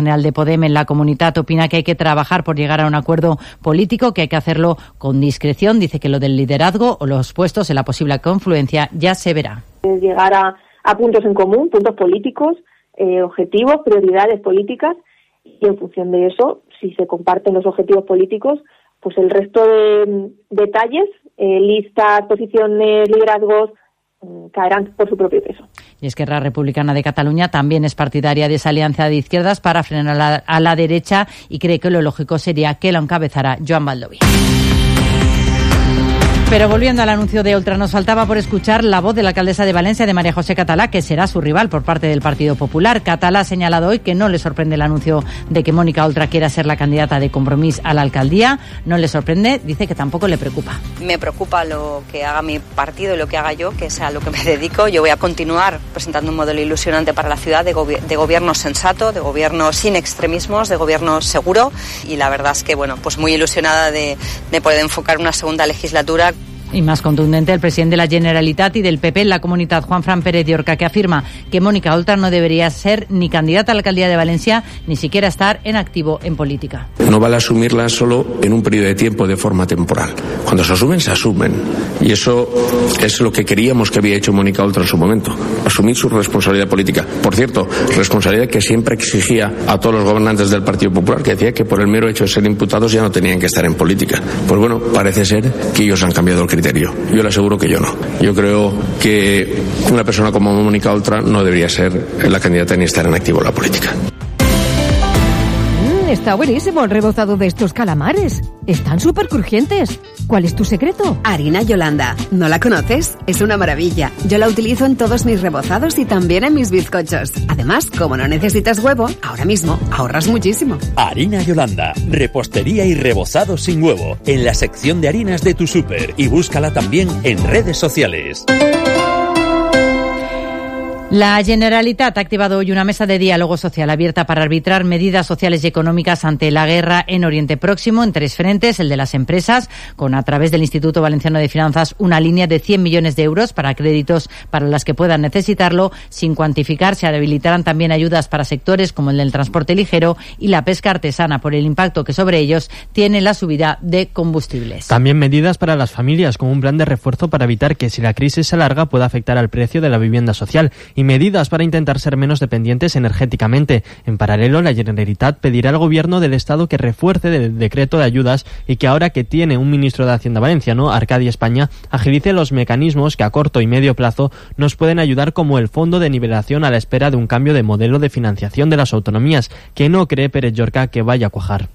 general de Podem en la Comunitat, opina que hay que trabajar por llegar a un acuerdo político, que hay que hacerlo con discreción. Dice que lo del liderazgo o los puestos en la posible confluencia ya se verá. Llegar a puntos en común, puntos políticos, objetivos, prioridades políticas, y en función de eso, si se comparten los objetivos políticos, pues el resto de detalles, listas, posiciones, liderazgos, caerán por su propio peso. Y Esquerra Republicana de Cataluña también es partidaria de esa alianza de izquierdas para frenar a la derecha y cree que lo lógico sería que lo encabezara Joan Baldoví. Pero volviendo al anuncio de Oltra, nos faltaba por escuchar la voz de la alcaldesa de Valencia, de María José Catalá, que será su rival por parte del Partido Popular. Catalá ha señalado hoy que no le sorprende el anuncio de que Mónica Oltra quiera ser la candidata de Compromís a la alcaldía. No le sorprende, dice que tampoco le preocupa. Me preocupa lo que haga mi partido y lo que haga yo, que es a lo que me dedico. Yo voy a continuar presentando un modelo ilusionante para la ciudad de gobierno sensato, de gobierno sin extremismos, de gobierno seguro. Y la verdad es que, bueno, pues muy ilusionada de poder enfocar una segunda legislatura. Y más contundente el presidente de la Generalitat y del PP en la Comunitat, Juanfran Pérez de Orca, que afirma que Mónica Oltra no debería ser ni candidata a la alcaldía de Valencia, ni siquiera estar en activo en política. No vale asumirla solo en un periodo de tiempo de forma temporal. Cuando se asumen, se asumen. Y eso es lo que queríamos que había hecho Mónica Oltra en su momento, asumir su responsabilidad política. Por cierto, responsabilidad que siempre exigía a todos los gobernantes del Partido Popular, que decía que por el mero hecho de ser imputados ya no tenían que estar en política. Pues bueno, parece ser que ellos han cambiado el criterio. Yo le aseguro que yo no. Yo creo que una persona como Mónica Oltra no debería ser la candidata ni estar en activo en la política. Está buenísimo el rebozado de estos calamares. Están súper crujientes. ¿Cuál es tu secreto? Harina Yolanda. ¿No la conoces? Es una maravilla. Yo la utilizo en todos mis rebozados y también en mis bizcochos. Además, como no necesitas huevo, ahora mismo ahorras muchísimo. Harina Yolanda. Repostería y rebozado sin huevo. En la sección de harinas de tu súper. Y búscala también en redes sociales. La Generalitat ha activado hoy una mesa de diálogo social abierta para arbitrar medidas sociales y económicas ante la guerra en Oriente Próximo en 3 frentes: el de las empresas, con a través del Instituto Valenciano de Finanzas una línea de 100 millones de euros para créditos para las que puedan necesitarlo, sin cuantificar. Se habilitarán también ayudas para sectores como el del transporte ligero y la pesca artesana por el impacto que sobre ellos tiene la subida de combustibles. También medidas para las familias, como un plan de refuerzo para evitar que, si la crisis se alarga, pueda afectar al precio de la vivienda social, y medidas para intentar ser menos dependientes energéticamente. En paralelo, la Generalitat pedirá al Gobierno del Estado que refuerce el decreto de ayudas y que, ahora que tiene un ministro de Hacienda valenciano, Arcadi España, agilice los mecanismos que a corto y medio plazo nos pueden ayudar, como el Fondo de Nivelación a la espera de un cambio de modelo de financiación de las autonomías, que no cree Pérez Llorca que vaya a cuajar.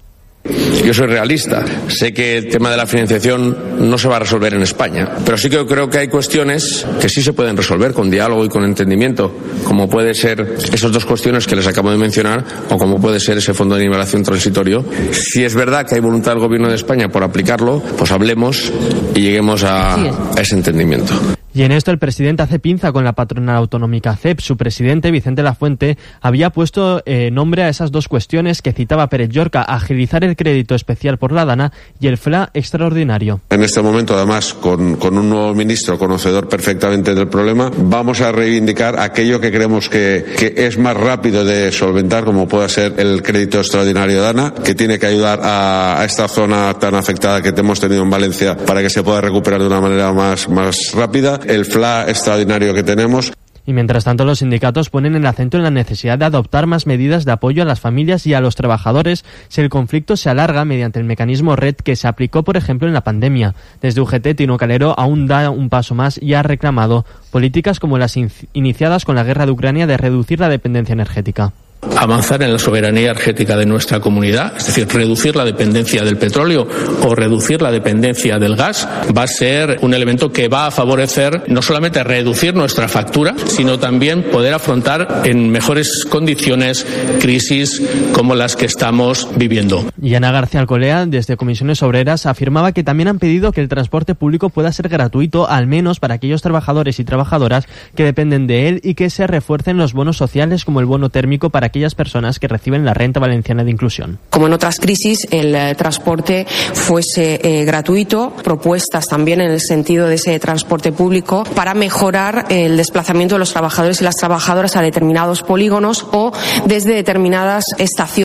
Yo soy realista, sé que el tema de la financiación no se va a resolver en España, pero sí que creo que hay cuestiones que sí se pueden resolver con diálogo y con entendimiento, como puede ser esas 2 cuestiones que les acabo de mencionar, o como puede ser ese fondo de nivelación transitorio. Si es verdad que hay voluntad del Gobierno de España por aplicarlo, pues hablemos y lleguemos a ese entendimiento. Y en esto el presidente hace pinza con la patronal autonómica CEP. Su presidente, Vicente Lafuente, había puesto nombre a esas 2 cuestiones que citaba Pérez Llorca: agilizar el crédito especial por la Dana y el FLA extraordinario. En este momento, además, con un nuevo ministro conocedor perfectamente del problema, vamos a reivindicar aquello que creemos que es más rápido de solventar, como pueda ser el crédito extraordinario de Dana, que tiene que ayudar a esta zona tan afectada que hemos tenido en Valencia para que se pueda recuperar de una manera más rápida. El FLA extraordinario que tenemos. Y mientras tanto, los sindicatos ponen el acento en la necesidad de adoptar más medidas de apoyo a las familias y a los trabajadores si el conflicto se alarga, mediante el mecanismo RED que se aplicó, por ejemplo, en la pandemia. Desde UGT, Tino Calero aún da un paso más y ha reclamado políticas como las iniciadas con la guerra de Ucrania de reducir la dependencia energética. Avanzar en la soberanía energética de nuestra comunidad, es decir, reducir la dependencia del petróleo o reducir la dependencia del gas, va a ser un elemento que va a favorecer no solamente reducir nuestra factura, sino también poder afrontar en mejores condiciones crisis como las que estamos viviendo. Y Ana García Alcolea, desde Comisiones Obreras, afirmaba que también han pedido que el transporte público pueda ser gratuito, al menos para aquellos trabajadores y trabajadoras que dependen de él, y que se refuercen los bonos sociales, como el bono térmico para aquellas personas que reciben la renta valenciana de inclusión. Como en otras crisis, el transporte fuese gratuito, propuestas también en el sentido de ese transporte público para mejorar el desplazamiento de los trabajadores y las trabajadoras a determinados polígonos o desde determinadas estaciones